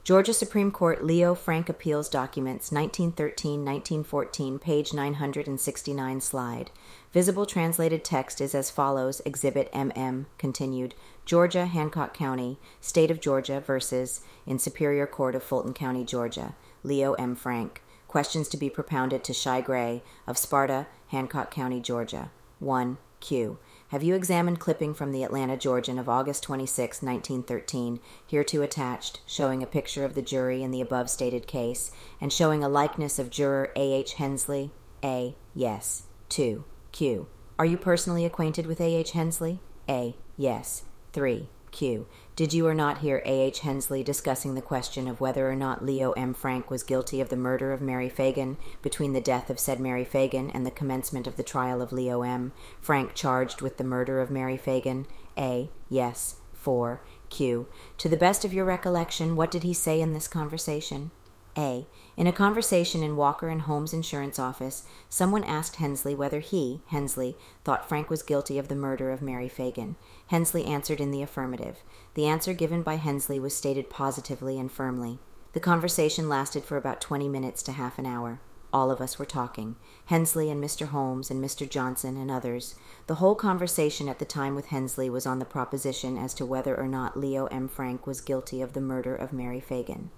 Georgia Supreme Court Leo Frank Appeals Documents, 1913-1914, page 969, slide. Visible translated text is as follows. Exhibit MM, continued. Georgia, Hancock County, State of Georgia versus in Superior Court of Fulton County, Georgia. Leo M. Frank. Questions to be propounded to Shy Gray of Sparta, Hancock County, Georgia. 1. Q. Have you examined clipping from the Atlanta Georgian of August 26, 1913, hereto attached, showing a picture of the jury in the above stated case, and showing a likeness of juror A.H. Hensley? A. Yes. 2. Q. Are you personally acquainted with A.H. Hensley? A. Yes. 3. Q. Did you or not hear A.H. Hensley discussing the question of whether or not Leo M. Frank was guilty of the murder of Mary Fagan between the death of said Mary Fagan and the commencement of the trial of Leo M. Frank charged with the murder of Mary Fagan? A. Yes. 4. Q. To the best of your recollection, what did he say in this conversation? A. In a conversation in Walker and Holmes' insurance office, someone asked Hensley whether he, Hensley, thought Frank was guilty of the murder of Mary Fagan. Hensley answered in the affirmative. The answer given by Hensley was stated positively and firmly. The conversation lasted for about 20 minutes to half an hour. All of us were talking. Hensley and Mr. Holmes and Mr. Johnson and others. The whole conversation at the time with Hensley was on the proposition as to whether or not Leo M. Frank was guilty of the murder of Mary Fagan.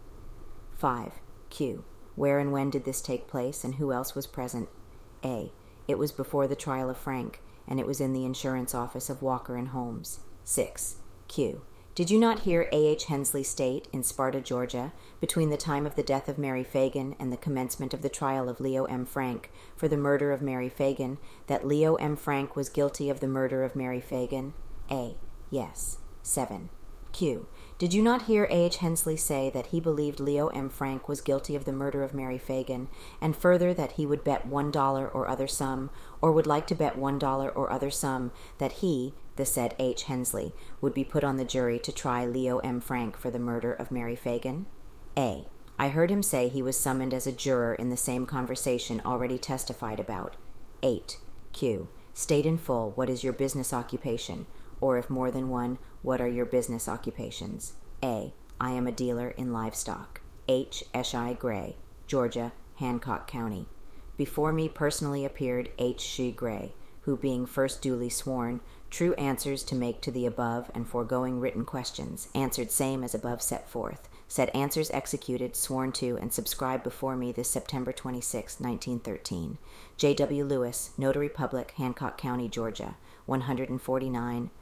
5. Q. Where and when did this take place, and who else was present? A. It was before the trial of Frank, and it was in the insurance office of Walker and Holmes. 6. Q. Did you not hear A.H. Hensley state, in Sparta, Georgia, between the time of the death of Mary Fagan and the commencement of the trial of Leo M. Frank for the murder of Mary Fagan, that Leo M. Frank was guilty of the murder of Mary Fagan? A. Yes. 7. Q. Did you not hear A.H. Hensley say that he believed Leo M. Frank was guilty of the murder of Mary Fagan, and further that he would bet $1 or other sum, or would like to bet $1 or other sum, that he, the said H. Hensley, would be put on the jury to try Leo M. Frank for the murder of Mary Fagan? A. I heard him say he was summoned as a juror in the same conversation already testified about. 8. Q. State in full what is your business occupation, or if more than one, what are your business occupations? A. I am a dealer in livestock. H. Eshi Gray, Georgia, Hancock County. Before me personally appeared H. She Gray, who being first duly sworn, true answers to make to the above and foregoing written questions, answered same as above set forth. Said answers executed, sworn to, and subscribed before me this September 26, 1913. J. W. Lewis, Notary Public, Hancock County, Georgia, 149